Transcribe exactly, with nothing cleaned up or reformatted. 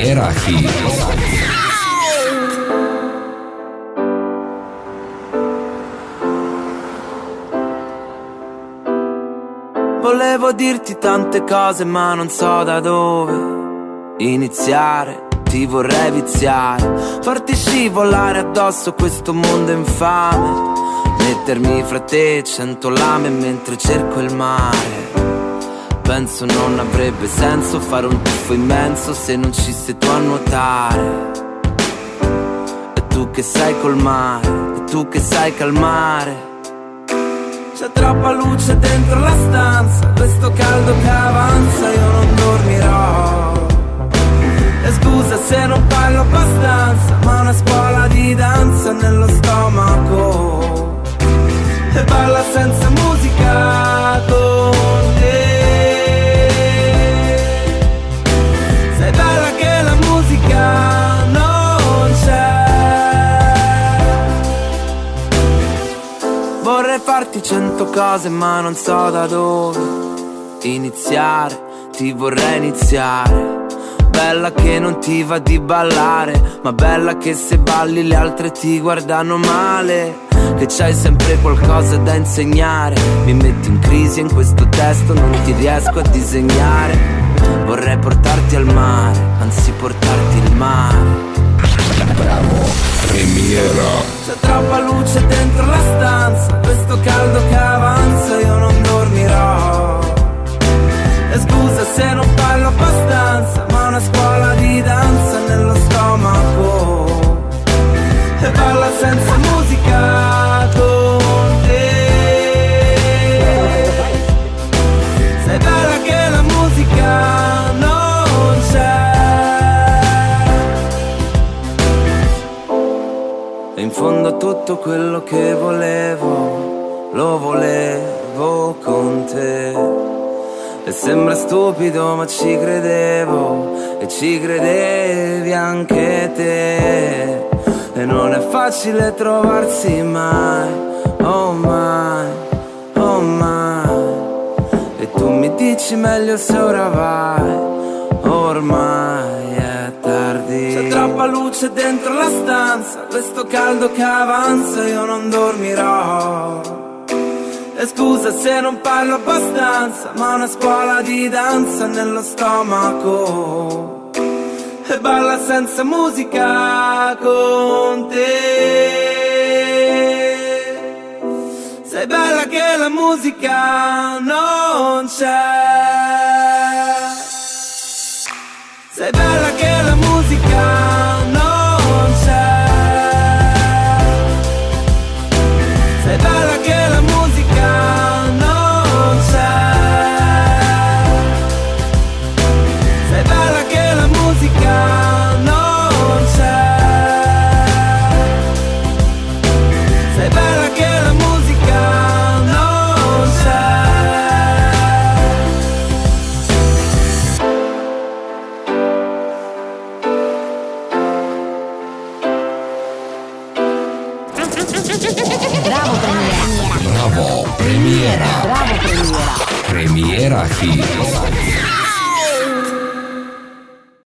Premiera Hit. Volevo dirti tante cose ma non so da dove iniziare. Ti vorrei viziare, farti scivolare addosso questo mondo infame, mettermi fra te cento lame mentre cerco il mare. Penso non avrebbe senso fare un tuffo immenso se non ci sei tu a nuotare. E tu che sai col mare, e tu che sai calmare. C'è troppa luce dentro la stanza, questo caldo che avanza, io non dormirò. E scusa se non parlo abbastanza, ma una scuola di danza nello stomaco. E balla senza musica con te. Sei bella che la musica non c'è. Vorrei farti cento cose ma non so da dove iniziare. Ti vorrei iniziare. Bella che non ti va di ballare, ma bella che se balli le altre ti guardano male. Che c'hai sempre qualcosa da insegnare. Mi metti in crisi in questo testo, non ti riesco a disegnare. Vorrei portarti al mare, anzi portarti il mare. Bravo, Premiera. C'è troppa luce dentro la stanza, questo caldo che avanza, io non dormirò. E scusa se non parlo abbastanza, ma una scuola di danza nello stomaco. E balla senza musica con te. Sei bella che la musica non c'è. E in fondo tutto quello che volevo, lo volevo con te. E sembra stupido ma ci credevo, e ci credevi anche te. E non è facile trovarsi mai, oh mai, oh mai. E tu mi dici meglio se ora vai, ormai è tardi. C'è troppa luce dentro la stanza, questo caldo che avanza, io non dormirò. E scusa se non parlo abbastanza, ma una scuola di danza nello stomaco. E balla senza musica con te. Sei bella che la musica non c'è. Sei bella che la musica non c'è. Sei bella che la musica non c'è. Sei bella che la musica non c'è. Sei bella che la musica non c'è. Bravo Premiera. Bravo, Premiera. Bravo Premiera. Premiera Hit.